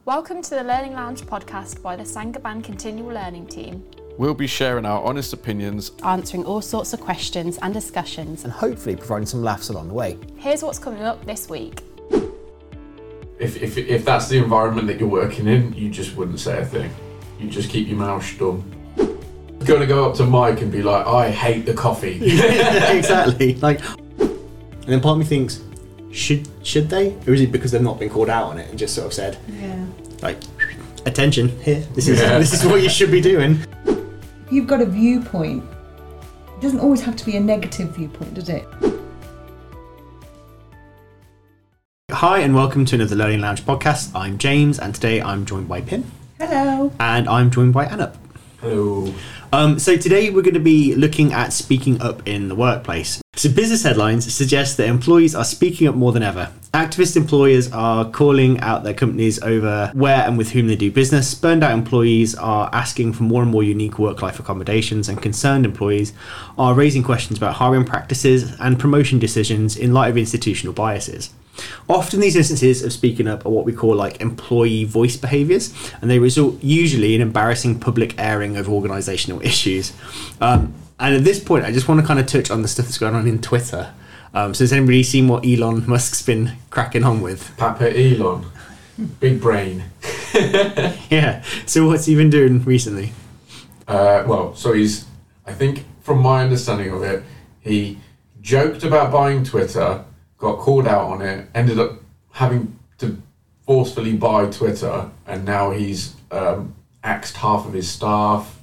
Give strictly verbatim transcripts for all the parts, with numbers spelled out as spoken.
Welcome to the Learning Lounge podcast by the Saint-Gobain Continual Learning team. We'll be sharing our honest opinions, answering all sorts of questions and discussions, and hopefully providing some laughs along the way. Here's what's coming up this week. If, if, if that's the environment that you're working in, you just wouldn't say a thing. You just keep your mouth dumb. You're going to go up to Mike and be like, I hate the coffee. Exactly. Like, and then part of me thinks, should should they? Or is it because they've not been called out on it and just sort of said, yeah, like, attention, here, this is yeah. this is what you should be doing. If you've got a viewpoint, it doesn't always have to be a negative viewpoint, does it? Hi and welcome to another Learning Lounge podcast. I'm James and today I'm joined by Pin. Hello. And I'm joined by Anup. Hello. Um, so today we're going to be looking at speaking up in the workplace. So business headlines suggest that employees are speaking up more than ever. Activist employers are calling out their companies over where and with whom they do business. Burned out employees are asking for more and more unique work-life accommodations, and concerned employees are raising questions about hiring practices and promotion decisions in light of institutional biases. Often these instances of speaking up are what we call like employee voice behaviours, and they result usually in embarrassing public airing of organisational issues. Um, and at this point, I just want to kind of touch on the stuff that's going on in Twitter. Um, so has anybody seen what Elon Musk's been cracking on with? Papa Elon. Big brain. Yeah. So what's he been doing recently? Uh, well, so he's, I think from my understanding of it, he joked about buying Twitter, got called out on it, ended up having to forcefully buy Twitter, and now he's um, axed half of his staff.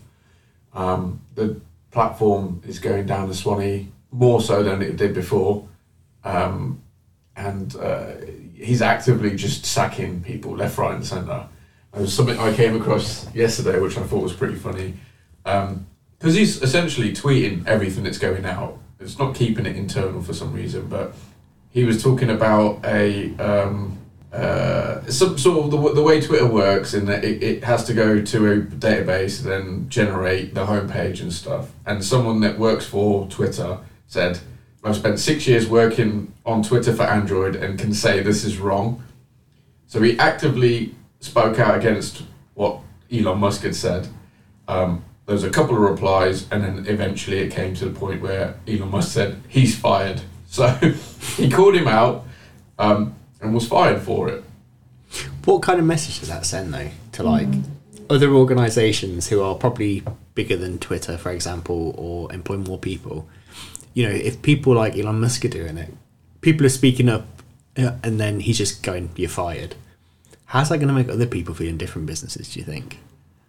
Um, the platform is going down the Swanee more so than it did before, um, and uh, he's actively just sacking people left, right and centre. It was something I came across yesterday which I thought was pretty funny, because um, he's essentially tweeting everything that's going out. It's not keeping it internal for some reason, but he was talking about a um, uh, some sort of the, the way Twitter works, in that it, it has to go to a database, then generate the homepage and stuff. And someone that works for Twitter said, I've spent six years working on Twitter for Android and can say this is wrong. So he actively spoke out against what Elon Musk had said. Um, there was a couple of replies, and then eventually it came to the point where Elon Musk said he's fired. So he called him out um, and was fired for it. What kind of message does that send, though, to like mm. other organisations who are probably bigger than Twitter, for example, or employ more people? You know, if people like Elon Musk are doing it, people are speaking up, uh, and then he's just going, "You're fired." How's that going to make other people feel in different businesses? Do you think?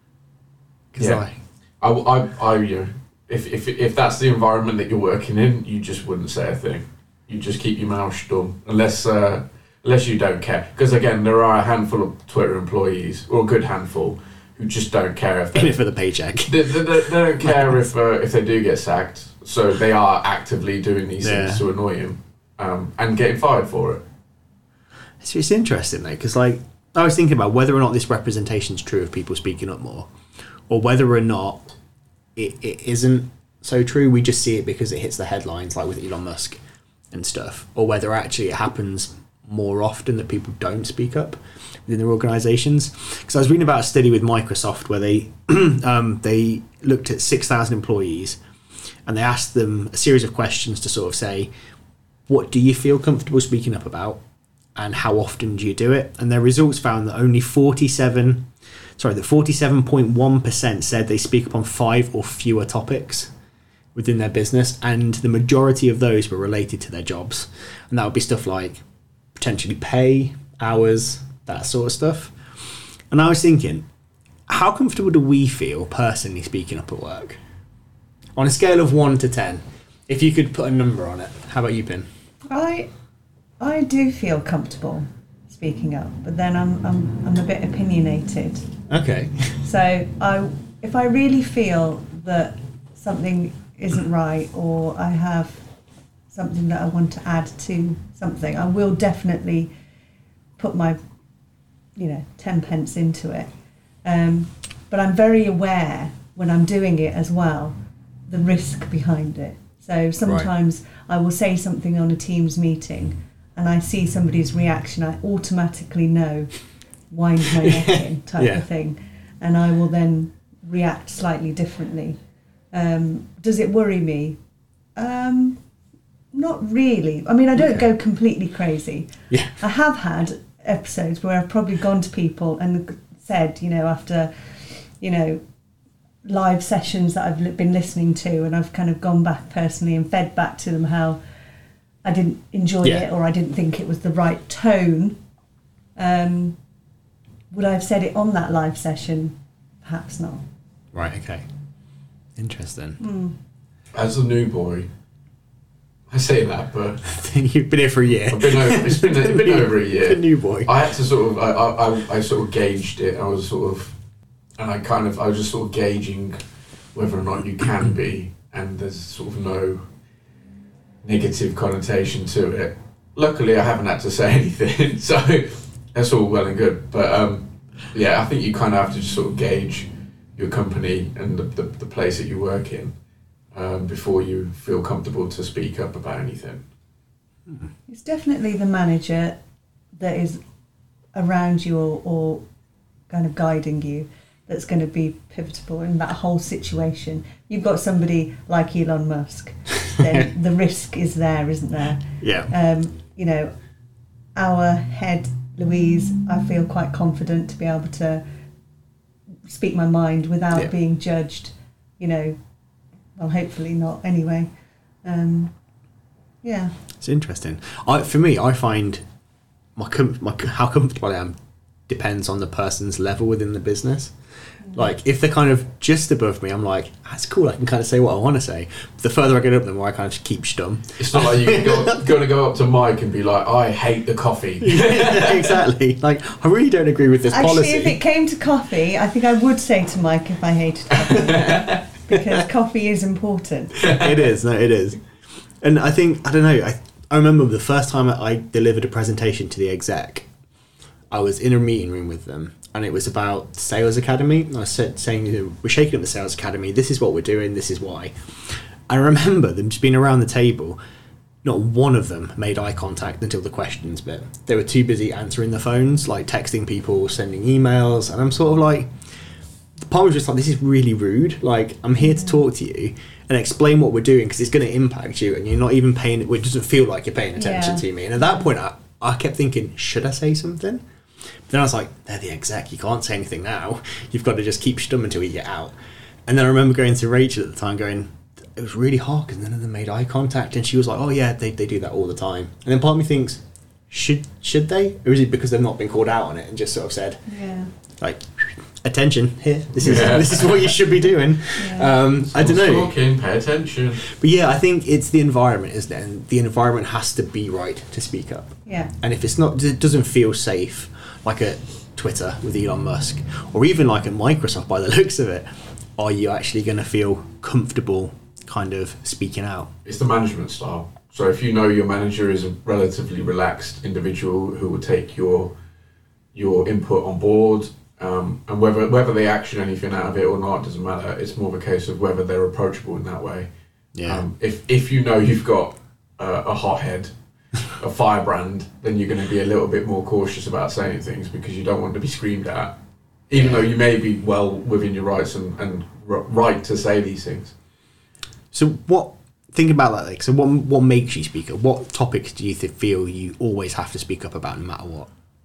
Yeah, like, I, I, I, you know, if if if that's the environment that you're working in, you just wouldn't say a thing. You just keep your mouth dumb, unless uh, unless you don't care. Because again, there are a handful of Twitter employees, or a good handful, who just don't care if they in it for the paycheck. They, they, they don't care if uh, if they do get sacked. So they are actively doing these yeah. things to annoy him, um, and getting fired for it. It's, it's interesting though, because like I was thinking about whether or not this representation is true of people speaking up more, or whether or not it, it isn't so true. We just see it because it hits the headlines, like with Elon Musk and stuff, or whether actually it happens more often that people don't speak up within their organisations. Because I was reading about a study with Microsoft where they um, they looked at six thousand employees, and they asked them a series of questions to sort of say, what do you feel comfortable speaking up about, and how often do you do it? And their results found that only forty-seven, sorry, that forty-seven point one percent said they speak up on five or fewer topics within their business, and the majority of those were related to their jobs. And that would be stuff like potentially pay, hours, that sort of stuff. And I was thinking, how comfortable do we feel personally speaking up at work? On a scale of one to ten, if you could put a number on it, how about you, Pin? I I do feel comfortable speaking up, but then I'm I'm I'm a bit opinionated. Okay. So I if I really feel that something isn't right, or I have something that I want to add to something, I will definitely put my, you know, ten pence into it. Um, but I'm very aware when I'm doing it as well, the risk behind it. So sometimes right. I will say something on a Teams meeting and I see somebody's reaction, I automatically know wind my neck in type Yeah. of thing, and I will then react slightly differently. Um, does it worry me? Um, not really. I mean, I don't Okay. go completely crazy. Yeah. I have had episodes where I've probably gone to people and said, you know, after, you know, live sessions that I've li- been listening to, and I've kind of gone back personally and fed back to them how I didn't enjoy Yeah. it, or I didn't think it was the right tone. Um, would I have said it on that live session? Perhaps not. Right, okay. Interesting. As a new boy, I say that, but You've been here for a year. I've been over, it's been, it's been over a year. A new boy. I had to sort of, I, I, I, I sort of gauged it. I was sort of, and I kind of, I was just sort of gauging whether or not you can be, and there's sort of no negative connotation to it. Luckily, I haven't had to say anything, so that's all well and good. But um, yeah, I think you kind of have to just sort of gauge your company and the, the, the place that you work in um, before you feel comfortable to speak up about anything. It's definitely the manager that is around you, or, or kind of guiding you, that's going to be pivotal in that whole situation. You've got somebody like Elon Musk, then the risk is there, isn't there? Yeah. Um, you know, our head, Louise, I feel quite confident to be able to speak my mind without Yeah. being judged, you know, well, hopefully not anyway. Um, yeah. It's interesting. I, for me, I find my, com- my how comfortable I am depends on the person's level within the business. Like, if they're kind of just above me, I'm like, that's cool, I can kind of say what I want to say. The further I get up, the more I kind of just keep stum. It's not like you can go, going to go up to Mike and be like, I hate the coffee. Exactly. Like, I really don't agree with this Actually, policy. if it came to coffee, I think I would say to Mike if I hated coffee. Because coffee is important. It is, no, it is. And I think, I don't know, I, I remember the first time I delivered a presentation to the exec, I was in a meeting room with them, and it was about Sales Academy. And I said, saying, you know, we're shaking up the Sales Academy, this is what we're doing, this is why. I remember them just being around the table, not one of them made eye contact until the questions bit. They were too busy answering the phones, like texting people, sending emails, and I'm sort of like, the part was just like, this is really rude. Like, I'm here to talk to you and explain what we're doing because it's going to impact you, and you're not even paying, it doesn't feel like you're paying attention Yeah. to me. And at that point, I, I kept thinking, should I say something? But then I was like, they're the exec, you can't say anything now. You've got to just keep stum until you get out. And then I remember going to Rachel at the time going, it was really hard because none of them made eye contact. And she was like, oh yeah, they, they do that all the time. And then part of me thinks, should should they? Or is it because they've not been called out on it and just sort of said, Yeah. like, attention here, this is Yeah. this is what you should be doing. Yeah. Um, I don't know. Talking, pay attention. But yeah, I think it's the environment, isn't it? And the environment has to be right to speak up. Yeah. And if it's not, it doesn't feel safe, like at Twitter with Elon Musk, or even like at Microsoft by the looks of it, are you actually going to feel comfortable kind of speaking out? It's the management style. So if you know your manager is a relatively relaxed individual who will take your your input on board, um, and whether whether they action anything out of it or not doesn't matter. It's more of a case of whether they're approachable in that way. Yeah. Um, if if you know you've got uh, a hothead, a firebrand, then you're going to be a little bit more cautious about saying things because you don't want to be screamed at, even though you may be well within your rights and, and r- right to say these things. So what? Think about that. Like, so what? What makes you speak up? What topics do you th- feel you always have to speak up about, no matter what?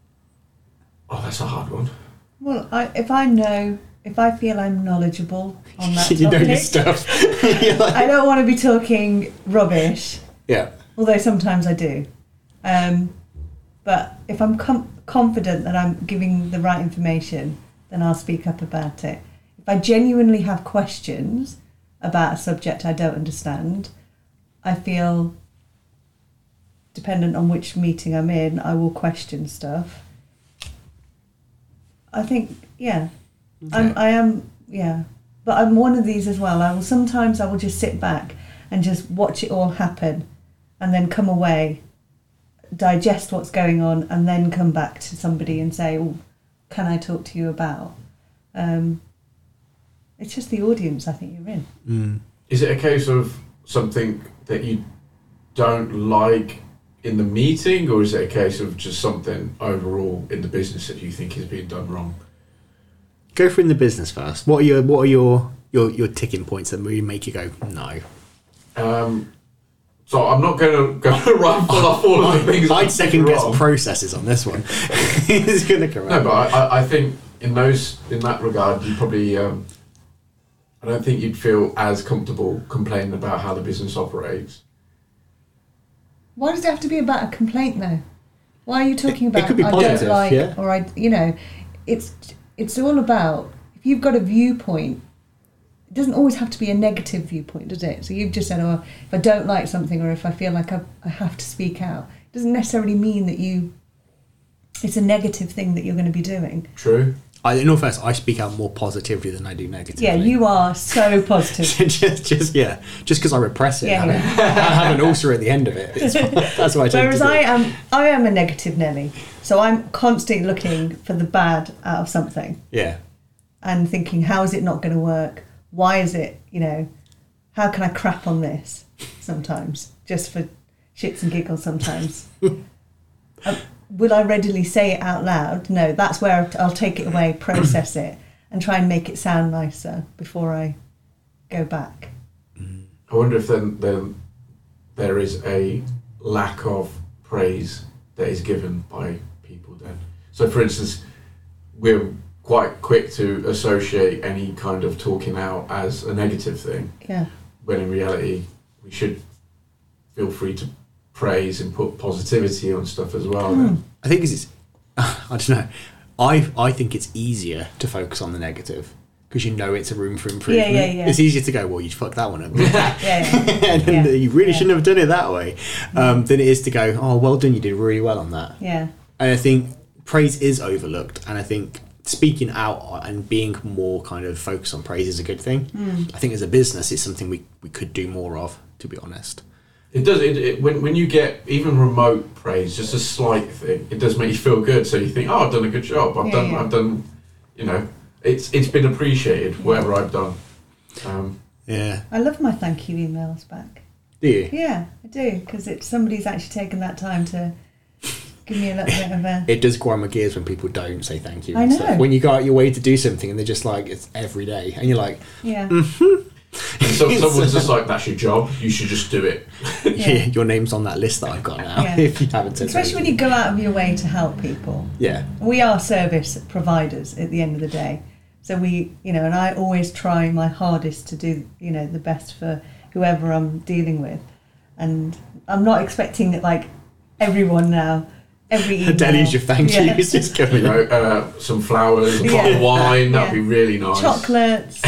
Oh, that's a hard one. Well, I, if I know, if I feel I'm knowledgeable on that You know topic, your stuff. You're like- I don't want to be talking rubbish, yeah. although sometimes I do. Um, but if I'm com- confident that I'm giving the right information, then I'll speak up about it. If I genuinely have questions about a subject I don't understand, I feel, dependent on which meeting I'm in, I will question stuff. I think, yeah, I'm, Okay. I am, yeah. But I'm one of these as well. I will sometimes I will just sit back and just watch it all happen, and then come away, digest what's going on, and then come back to somebody and say, "Oh, can I talk to you about?" Um, it's just the audience I think you're in. Mm. Is it a case of something that you don't like in the meeting, or is it a case of just something overall in the business that you think is being done wrong? Go for in the business first. What are your what are your your, your ticking points that really make you go no? Um, so I'm not going to go run full off all of the things. I'd second guess wrong. processes on this one. It's going to correct. No, but I, I, I think in those in that regard, you probably. Um, I don't think you'd feel as comfortable complaining about how the business operates. Why does it have to be about a complaint though? Why are you talking It- it about could be I positive, don't like yeah. or I you know, it's it's all about if you've got a viewpoint, it doesn't always have to be a negative viewpoint, does it? So you've just said, oh, if I don't like something or if I feel like I, I have to speak out, it doesn't necessarily mean that you it's a negative thing that you're going to be doing. True. I, in all fairness, I speak out more positively than I do negatively. Yeah, you are so positive. just, just yeah, just because I repress it. Yeah, I, yeah. I have an ulcer at the end of it. It's, that's what I tend Whereas to do. I am, I am a negative Nelly, so I'm constantly looking for the bad out of something Yeah, and thinking, how is it not going to work? Why is it, you know, how can I crap on this? Sometimes, just for shits and giggles. Sometimes, um, will I readily say it out loud? No, that's where I'll take it away, process it, and try and make it sound nicer before I go back. I wonder if then then there is a lack of praise that is given by people then. So for instance, we're quite quick to associate any kind of talking out as a negative thing, Yeah. when in reality we should feel free to praise and put positivity on stuff as well. Hmm. Then. I think it's. I don't know. I I think it's easier to focus on the negative because you know it's a room for improvement. Yeah, yeah, yeah. It's easier to go, well, you fucked that one up. Yeah, yeah. and Yeah. you really Yeah. shouldn't have done it that way. Um, than it is to go, oh, well done, you did really well on that. Yeah. And I think praise is overlooked, and I think speaking out and being more kind of focused on praise is a good thing. Mm. I think as a business, it's something we, we could do more of, to be honest. It does. It, it when when you get even remote praise, just a slight thing, it does make you feel good. So you think, oh, I've done a good job. I've Yeah, done. yeah. I've done. You know, it's it's been appreciated. Whatever I've done. Um, Yeah. I love my thank you emails back. Do you? Yeah, I do, because it's somebody's actually taken that time to give me a little bit of a. It does grind my gears when people don't say thank you. I and know. stuff. When you go out your way to do something and they're just like, it's every day. And you're like, Yeah. and so, someone's just like, that's your job. You should just do it. yeah. your name's on that list that I've got now. Yeah. If you haven't said Especially when thank you go out of your way to help people. Yeah. We are service providers at the end of the day. So we, you know, and I always try my hardest to do, you know, the best for whoever I'm dealing with. And I'm not expecting that, like, everyone now, every email. Danny's your thank you. Yeah. It's just You coming know, uh, some flowers, a bottle Yeah. of wine. That'd Yeah. be really nice. Chocolates.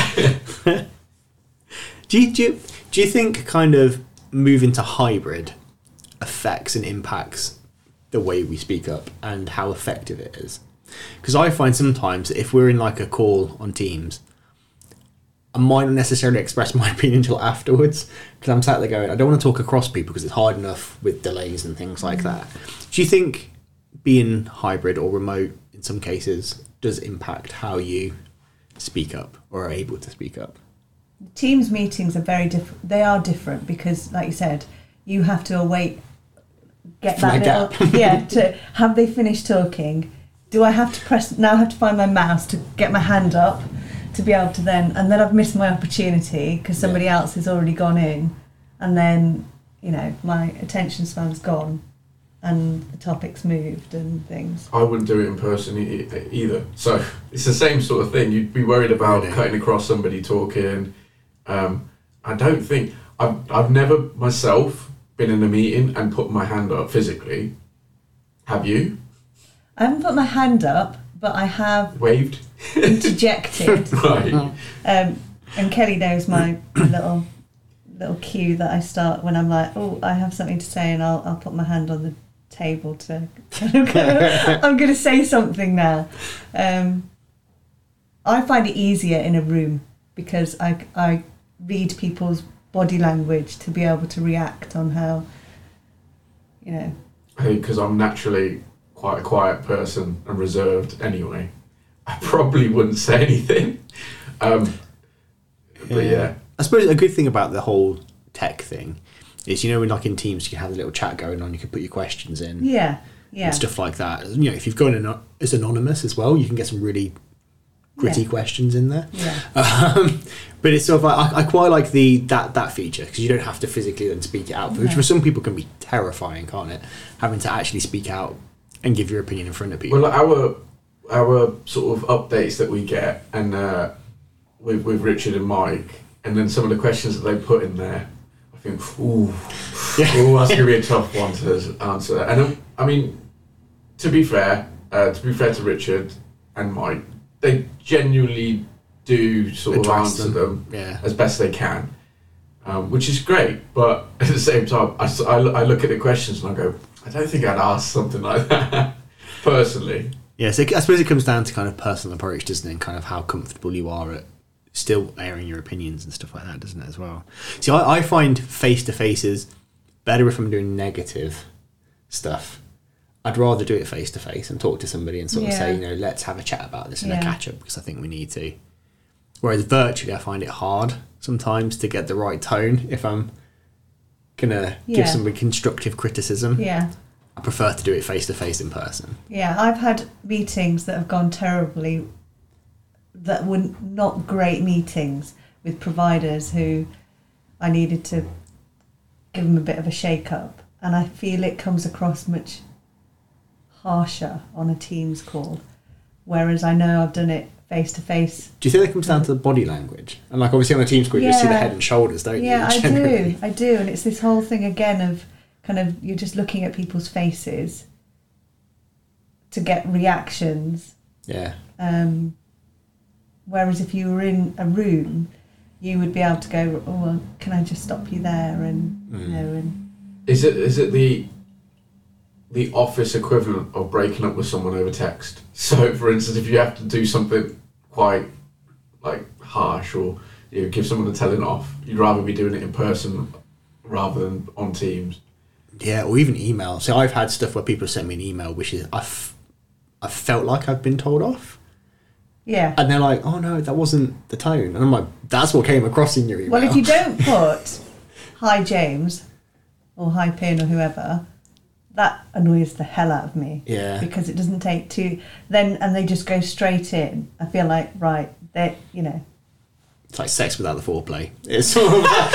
Do you, do, you, do you think kind of moving to hybrid affects and impacts the way we speak up and how effective it is? Because I find sometimes that if we're in like a call on Teams, I might not necessarily express my opinion until afterwards because I'm sat there going, I don't want to talk across people because it's hard enough with delays and things like that. Do you think being hybrid or remote in some cases does impact how you speak up or are able to speak up? Teams meetings are very different. They are different because, like you said, you have to await, get My that gap. little, yeah, to have they finished talking. Do I have to press, now I have to find my mouse to get my hand up to be able to then, and then I've missed my opportunity because somebody Yeah. else has already gone in, and then, you know, my attention span's gone and the topic's moved and things. I wouldn't do it in person e- e- either. So it's the same sort of thing. You'd be worried about Really? cutting across somebody talking. Um, I don't think I've I've never myself been in a meeting and put my hand up physically. Have you? I haven't put my hand up, but I have Waved? interjected. Right. Um, and Kelly knows my little little cue that I start when I'm like, oh, I have something to say, and I'll I'll put my hand on the table to. I'm going to say something now. Um, I find it easier in a room because I I read people's body language to be able to react on how, you know. I think because I'm naturally quite a quiet person and reserved anyway, I probably wouldn't say anything. Um, but yeah. I suppose a good thing about the whole tech thing is, you know, when like in Teams you can have a little chat going on, you can put your questions in Yeah, yeah. and stuff like that. You know, if you've gone in as anonymous as well, you can get some really gritty Yeah. questions in there. Yeah. Um, but it's sort of like, I, I quite like the that that feature because you don't have to physically then speak it out, which No. for some people can be terrifying, can't it? Having to actually speak out and give your opinion in front of people. Well, our our sort of updates that we get, and uh, with with Richard and Mike, and then some of the questions that they put in there, I think, ooh, Yeah. ooh that's gonna be a tough one to answer. And um, I mean, to be fair, uh, to be fair to Richard and Mike, they genuinely do sort of Address answer them, them. Yeah. as best they can, um, which is great. But at the same time, I, s- I, I look at the questions and I go, I don't think I'd ask something like that personally. Yeah, so I suppose it comes down to kind of personal approach, doesn't it? And kind of how comfortable you are at still airing your opinions and stuff like that, doesn't it, as well? See, I, I find face-to-faces better if I'm doing negative stuff. I'd rather do it face-to-face and talk to somebody and sort of Yeah. say, you know, let's have a chat about this and a Yeah. catch-up because I think we need to. Whereas virtually, I find it hard sometimes to get the right tone if I'm going to give Yeah. somebody constructive criticism. Yeah. I prefer to do it face-to-face in person. Yeah, I've had meetings that have gone terribly, that were not great meetings with providers who I needed to give them a bit of a shake-up. And I feel it comes across much harsher on a Teams call, whereas I know I've done it face-to-face. Do you think it comes down to the body language? And like obviously on a team score, you just see the Yeah. head and shoulders, don't you? Yeah, I generally? do. I do. And it's this whole thing again of kind of you're just looking at people's faces to get reactions. Yeah. Um, whereas if you were in a room, you would be able to go, oh, well, can I just stop you there? And, you Mm. know, and Is it is it the the office equivalent of breaking up with someone over text? So, for instance, if you have to do something quite like harsh or you know, give someone a telling off, you'd rather be doing it in person rather than on Teams. Yeah, or even email. So I've had stuff where people send me an email which is I've I felt like I've been told off, yeah. and they're like, "Oh no, that wasn't the tone," and I'm like, "That's what came across in your email." Well, if you don't put hi James or hi Pin or whoever, that annoys the hell out of me. Yeah. Because it doesn't take two, then, and they just go straight in. I feel like, right, they, you know. It's like sex without the foreplay. It's sort of like,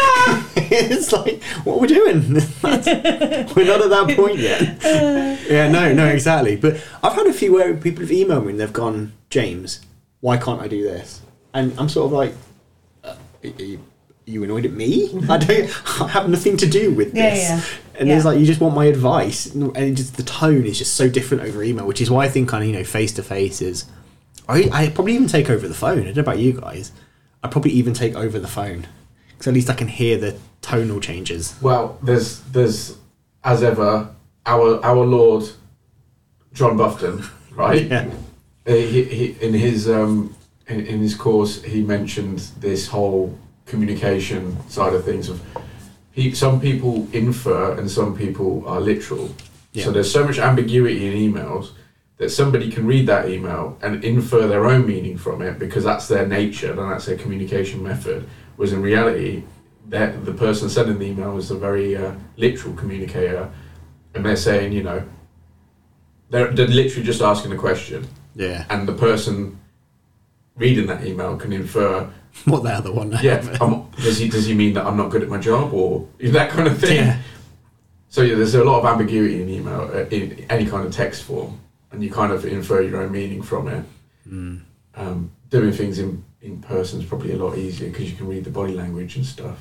it's like, what are we doing? That's- we're not at that point yet. Yeah, no, no, exactly. But I've had a few where people have emailed me and they've gone, James, why can't I do this? And I'm sort of like, uh, are you, are you annoyed at me? I don't I have nothing to do with Yeah, this. yeah. And Yeah. it's like, you just want my advice. And it just, the tone is just so different over email, which is why I think kind of, you know, face-to-face is, I, I probably even take over the phone. I don't know about you guys. I'd probably even take over the phone because at least I can hear the tonal changes. Well, there's there's as ever our our Lord John Bufton, right? Yeah. He, he, in his um in, in his course, he mentioned this whole communication side of things. Of he, some people infer and some people are literal. Yeah. So there's so much ambiguity in emails that somebody can read that email and infer their own meaning from it because that's their nature and that's their communication method. Whereas in reality, that the person sending the email is a very uh, literal communicator, and they're saying, you know, they're, they're literally just asking a question, Yeah. and the person reading that email can infer, What the other one? yeah, I'm, does he does he mean that I'm not good at my job or that kind of thing? Yeah. So yeah, there's a lot of ambiguity in email, uh, in any kind of text form, and you kind of infer your own meaning from it. Mm. Um, doing things in, in person is probably a lot easier because you can read the body language and stuff.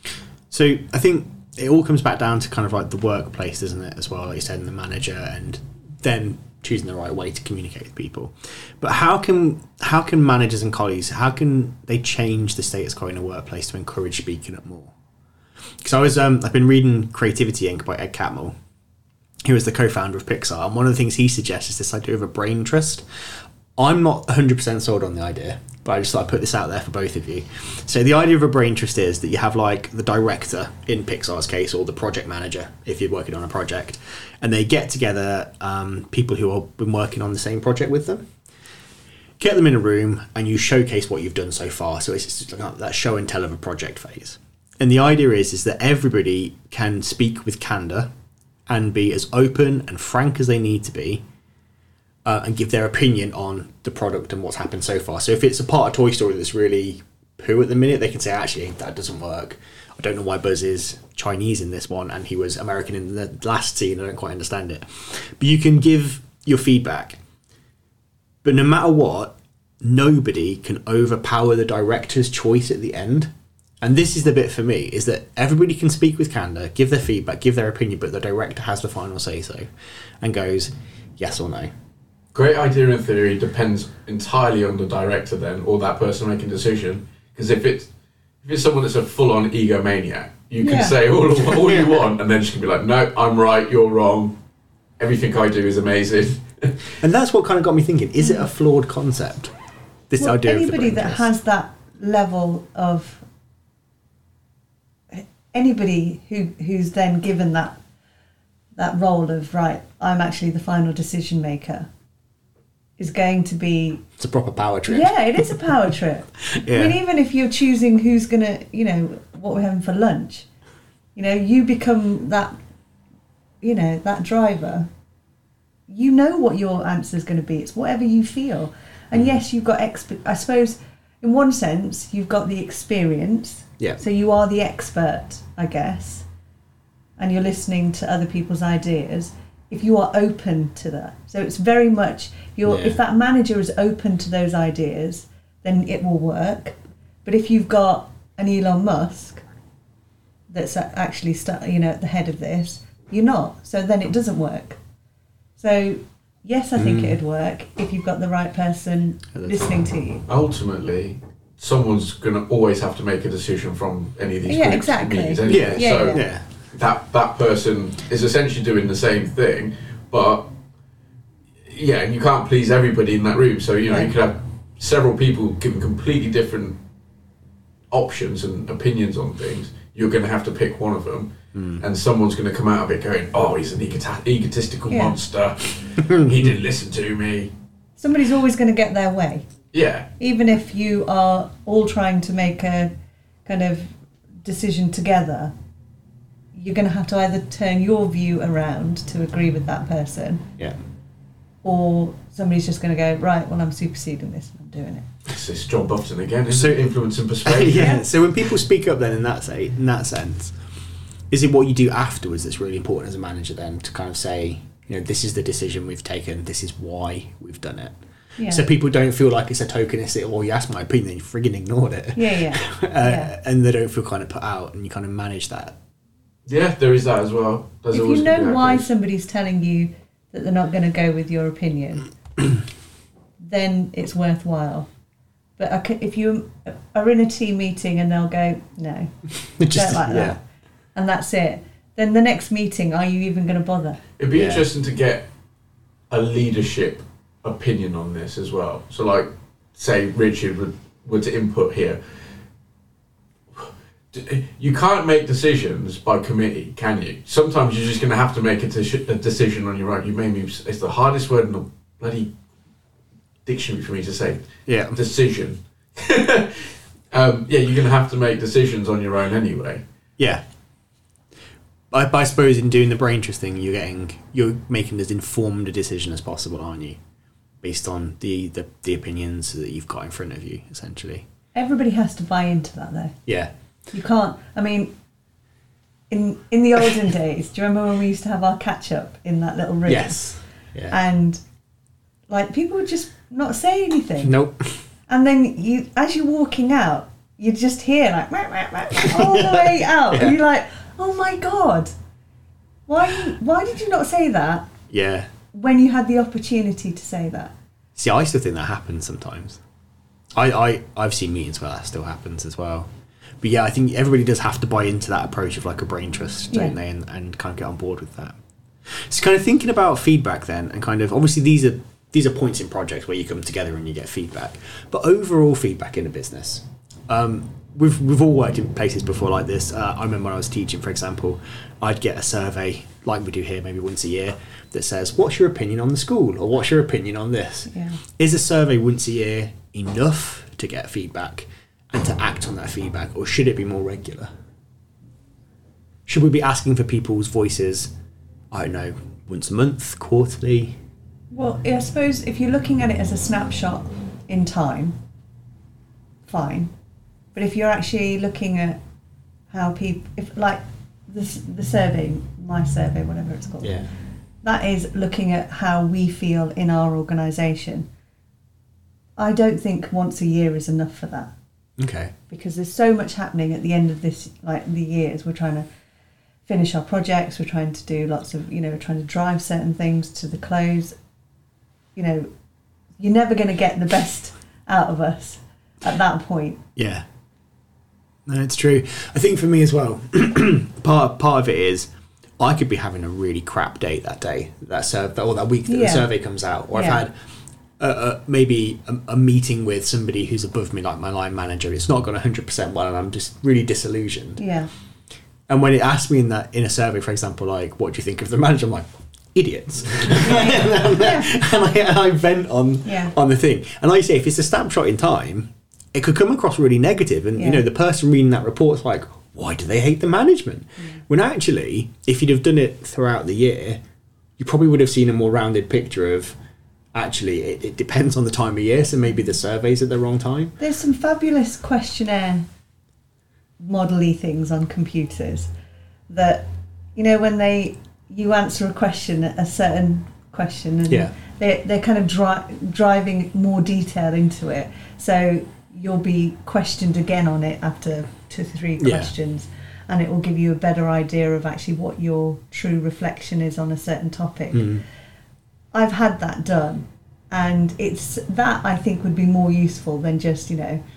So I think it all comes back down to kind of like the workplace, doesn't it, as well, like you said, and the manager, and then choosing the right way to communicate with people. But how can how can managers and colleagues, how can they change the status quo in a workplace to encourage speaking up more? Because I was um, I've been reading Creativity Incorporated by Ed Catmull, who is the co-founder of Pixar, and one of the things he suggests is this idea of a brain trust. I'm not one hundred percent sold on the idea, but I just thought I'd put this out there for both of you. So the idea of a brain trust is that you have like the director in Pixar's case, or the project manager if you're working on a project, and they get together um, people who have been working on the same project with them, get them in a room, and you showcase what you've done so far. So it's just like that show and tell of a project phase. And the idea is, is that everybody can speak with candour and be as open and frank as they need to be, uh, and give their opinion on the product and what's happened so far. So if it's a part of Toy Story that's really poo at the minute, they can say, actually, that doesn't work. I don't know why Buzz is Chinese in this one and he was American in the last scene. I don't quite understand it. But you can give your feedback. But no matter what, nobody can overpower the director's choice at the end. And this is the bit for me, is that everybody can speak with candour, give their feedback, give their opinion, but the director has the final say-so and goes yes or no. Great idea in theory depends entirely on the director then, or that person making a decision. Because if it's if it's someone that's a full-on egomaniac, you can Yeah. say all all you want, and then she can be like, "No, I'm right. You're wrong. Everything I do is amazing." And that's what kind of got me thinking: is it a flawed concept? This Well, idea anybody of the brain that trust? has that level of anybody who who's then given that that role of right, I'm actually the final decision maker, is going to be It's a proper power trip. yeah, it is a power trip. Yeah. I mean, even if you're choosing who's gonna, you know, what we're having for lunch, you know, you become that, you know, that driver. You know what your answer is going to be. It's whatever you feel. And yes, you've got exp- I suppose, in one sense, you've got the experience. Yeah. So you are the expert, I guess, and you're listening to other people's ideas. If you are open to that, so it's very much you're. Yeah. If that manager is open to those ideas, then it will work. But if you've got an Elon Musk that's a- actually, stu- you know, at the head of this, you're not. So then it doesn't work. So yes, I think Mm. it'd work if you've got the right person At the listening to you. Ultimately, someone's going to always have to make a decision from any of these Yeah, groups exactly. meetings anyway. Yeah, Yeah, so yeah. yeah. that that person is essentially doing the same thing, but yeah, and you can't please everybody in that room. So you know, Yeah. you could have several people giving completely different options and opinions on things. You're going to have to pick one of them, and someone's going to come out of it going, "Oh, he's an egota- egotistical Yeah. monster. He didn't listen to me." Somebody's always going to get their way. Yeah, Even if you are all trying to make a kind of decision together, you're going to have to either turn your view around to agree with that person, Yeah. or somebody's just going to go, right, well, I'm superseding this and I'm doing it. it's this John Bufton again, isn't So- it? Influence and persuasion. yeah. So when people speak up, then in that say, in that sense, is it what you do afterwards that's really important as a manager? Then to kind of say, you know, this is the decision we've taken. This is why we've done it. Yeah. So people don't feel like it's a tokenistic. Well, you asked my opinion, you frigging ignored it. Yeah, yeah. Uh, yeah. And they don't feel kind of put out, and you kind of manage that. Yeah, there is that as well. There's If always you gonna be know that why case. somebody's telling you that they're not going to go with your opinion, then it's worthwhile. But I c- if you are in a team meeting and they'll go, no, Just don't like yeah. that, and that's it, then the next meeting, are you even going to bother? It'd be Yeah. interesting to get a leadership opinion on this as well. So, like, say Richard would, were to input here. D- You can't make decisions by committee, can you? Sometimes you're just going to have to make a, deci- a decision on your own. You made me. It's the hardest word in the bloody dictionary for me to say. Yeah. Decision. um, yeah, you're going to have to make decisions on your own anyway. Yeah. I, I suppose in doing the brain trust thing, you're getting you're making as informed a decision as possible, aren't you? Based on the, the, the opinions that you've got in front of you, essentially. Everybody has to buy into that, though. Yeah. You can't. I mean, in in the olden days, do you remember when we used to have our catch up in that little room? Yes. Yeah. And like people would just not say anything. Nope. And then you, as you're walking out, you just hear like "Meow, meow, meow," all the way out, and you're like, "Oh my god, why? Why did you not say that Yeah. when you had the opportunity to say that?" See, I still think that happens sometimes. I, I, I've seen meetings where that still happens as well. But yeah, I think everybody does have to buy into that approach of like a brain trust, don't Yeah. they? And, and kind of get on board with that. So kind of thinking about feedback then, and kind of obviously these are these are points in projects where you come together and you get feedback. But overall feedback in a business. Um, we've we've all worked in places before like this. Uh, I remember when I was teaching, for example, I'd get a survey like we do here, maybe once a year, that says, "What's your opinion on the school?" or "What's your opinion on this?" Yeah. Is a survey once a year enough to get feedback and to act on that feedback, or should it be more regular? should we be asking for people's voices, I don't know, once a month, quarterly? Well, I suppose if you're looking at it as a snapshot in time, fine. But if you're actually looking at how people, if like the the survey, my survey, whatever it's called, Yeah. that is looking at how we feel in our organisation. I don't think once a year is enough for that, Okay. because there's so much happening at the end of this, like the years. We're trying to finish our projects. We're trying to do lots of, you know, we're trying to drive certain things to the close. You know, you're never going to get the best out of us at that point. Yeah. No, it's true. I think for me as well, part part of it is I could be having a really crap day that day, that survey, or that week that Yeah. the survey comes out, or Yeah. I've had a, a, maybe a, a meeting with somebody who's above me, like my line manager. It's not gone one hundred percent well, and I'm just really disillusioned. Yeah. And when it asked me in that in a survey, for example, like, what do you think of the manager? I'm like, idiots. and, I, and I vent on Yeah. on the thing. And like you say, if it's a snapshot in time, it could come across really negative. And, Yeah. you know, the person reading that report's like, why do they hate the management? When actually, if you'd have done it throughout the year, you probably would have seen a more rounded picture of, actually, it, it depends on the time of year, so maybe the survey's at the wrong time. There's some fabulous questionnaire model-y things on computers that, you know, when they you answer a question, a certain question, and Yeah. they, they're kind of dri- driving more detail into it. So you'll be questioned again on it after two or three Yeah. questions, and it will give you a better idea of actually what your true reflection is on a certain topic. Mm. I've had that done, and it's that I think would be more useful than just, you know,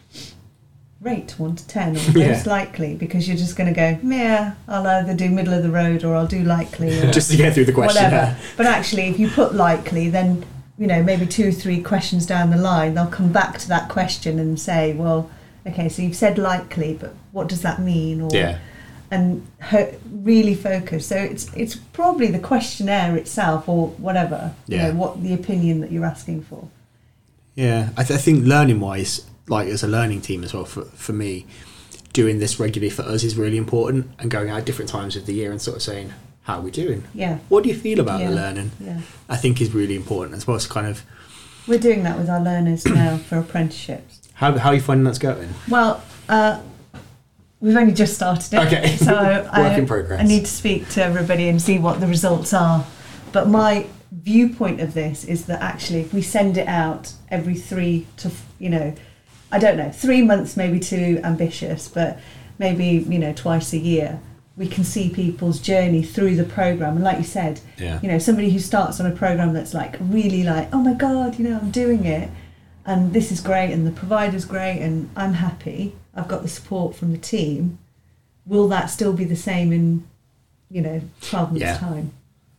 rate one to ten or Yeah. most likely, because you're just going to go, yeah, I'll either do middle of the road or I'll do likely or Just to get through the question. whatever. But actually, if you put likely, then, you know, maybe two or three questions down the line, they'll come back to that question and say, well, okay, so you've said likely, but what does that mean? Or, Yeah. and ho- really focus. So it's it's probably the questionnaire itself or whatever, you Yeah. know, what the opinion that you're asking for. Yeah, I, th- I think learning wise, like as a learning team as well, for, for me, doing this regularly for us is really important, and going out at different times of the year and sort of saying, how are we doing? Yeah. What do you feel about Yeah. the learning? Yeah. I think is really important as well. So kind of, We're doing that with our learners now for apprenticeships. how, how are you finding that's going? Well, uh, we've only just started it. Okay. So Work I, in progress. I need to speak to everybody and see what the results are. But my viewpoint of this is that actually if we send it out every three to, you know, I don't know, three months maybe too ambitious, but maybe, you know, twice a year, we can see people's journey through the programme. And like you said, Yeah. you know, somebody who starts on a programme that's like really like, oh my God, you know, I'm doing it and this is great and the provider's great and I'm happy, I've got the support from the team. Will that still be the same in, you know, twelve months' Yeah. time?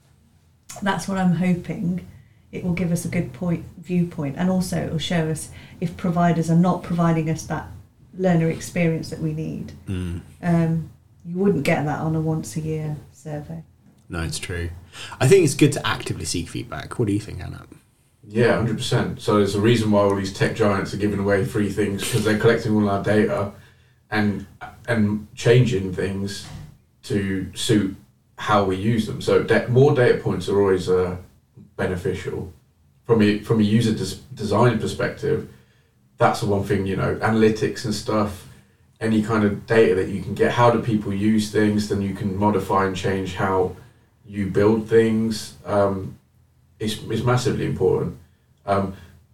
That's what I'm hoping. It will give us a good point viewpoint, and also it will show us if providers are not providing us that learner experience that we need. Mm. Um, you wouldn't get that on a once a year survey. No, it's true. I think it's good to actively seek feedback. What do you think, Anna? Yeah, one hundred percent. So there's a reason why all these tech giants are giving away free things, because they're collecting all our data and and changing things to suit how we use them. So de- more data points are always uh, beneficial. From a, from a user des- design perspective, that's the one thing, you know, analytics and stuff, any kind of data that you can get, how do people use things, then you can modify and change how you build things. Um, It's, it's massively important. Um,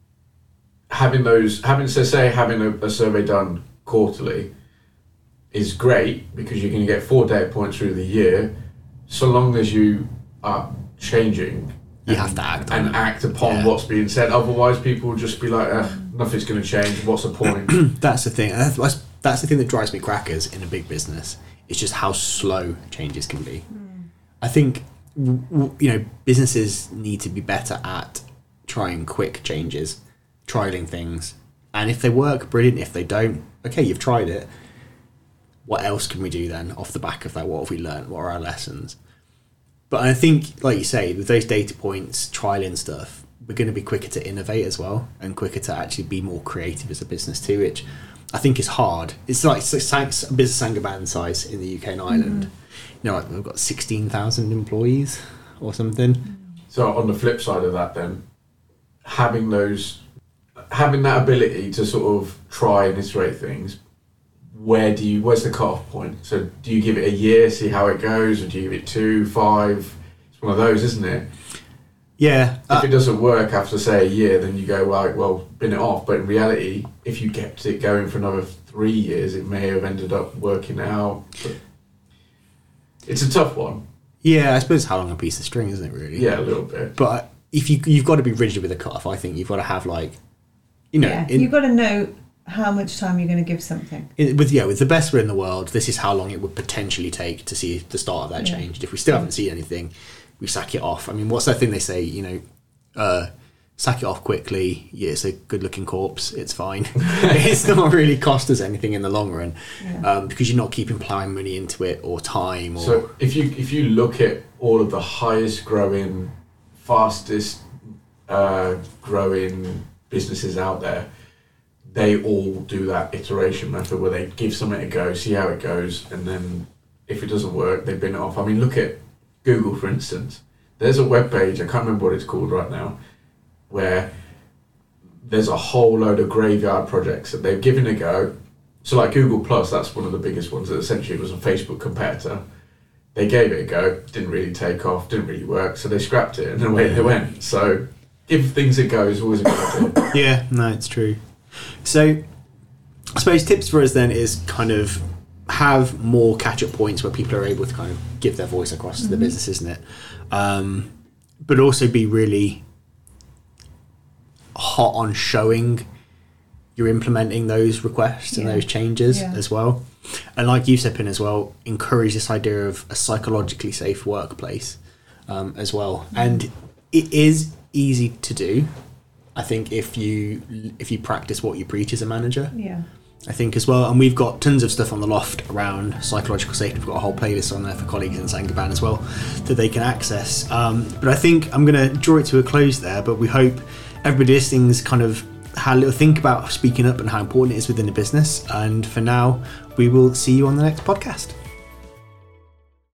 having those, having so say having a, a survey done quarterly is great, because you're going to get four data points through the year, so long as you are changing. You and, have to act on and it. act upon Yeah. what's being said. Otherwise, people will just be like, eh, nothing's going to change. What's the point? That's the thing. That's, that's that's the thing that drives me crackers in a big business. It's just how slow changes can be. Mm. I think w- w- you know businesses need to be better at trying quick changes, trialing things, and if they work, brilliant. If they don't, okay, you've tried it. What else can we do then off the back of that? What have we learned? What are our lessons? But I think, like you say, with those data points, trialing stuff, we're going to be quicker to innovate as well, and quicker to actually be more creative as a business too, which I think is hard. It's like it's like a business Saint-Gobain size in the U K and Ireland. Mm-hmm. You know, like we've got sixteen thousand employees or something. So on the flip side of that, then having those, having that ability to sort of try and iterate things, where do you? Where's the cut-off point? So do you give it a year, see how it goes, or do you give it two, five? It's one of those, isn't it? Yeah. If uh, it doesn't work after, say, a year, then you go, right, well, bin it off. But in reality, if you kept it going for another three years, it may have ended up working out. But it's a tough one. Yeah, I suppose how long a piece of string, isn't it, really? Yeah, a little bit. But if you, you've got to be rigid with a cut-off, I think. You've got to have, like, you know... Yeah, in, you've got to know how much time you're going to give something. in, with, yeah, with the best will in the world, this is how long it would potentially take to see the start of that Yeah. change. If we still haven't seen anything, we sack it off. I mean, what's that thing they say, you know... Uh, sack it off quickly. Yeah, it's a good-looking corpse. It's fine. It's not really cost us anything in the long run, Yeah. um, because you're not keeping plowing money into it or time. Or So if you if you look at all of the highest growing, fastest uh, growing businesses out there, they all do that iteration method where they give something a go, see how it goes, and then if it doesn't work, they bin it off. I mean, look at Google, for instance. There's a web page, I can't remember what it's called right now, where there's a whole load of graveyard projects that they've given a go. So like Google Plus, that's one of the biggest ones that essentially was a Facebook competitor. They gave it a go, didn't really take off, didn't really work, so they scrapped it and away they went. So give things a go is always a good idea. Yeah, no, it's true. So I suppose tips for us then is kind of have more catch-up points where people are able to kind of give their voice across to the business, isn't it? Um, but also be really hot on showing you're implementing those requests and Yeah. those changes Yeah. as well. And like you said, Pin, as well, encourage this idea of a psychologically safe workplace um, as well. And it is easy to do, I think, if you if you practice what you preach as a manager. Yeah. I think as well, and we've got tons of stuff on the loft around psychological safety. We've got a whole playlist on there for colleagues in Saint-Gobain as well that they can access. Um, but I think I'm going to draw it to a close there, but we hope everybody listening's kind of had a little think about speaking up and how important it is within the business. And for now, we will see you on the next podcast.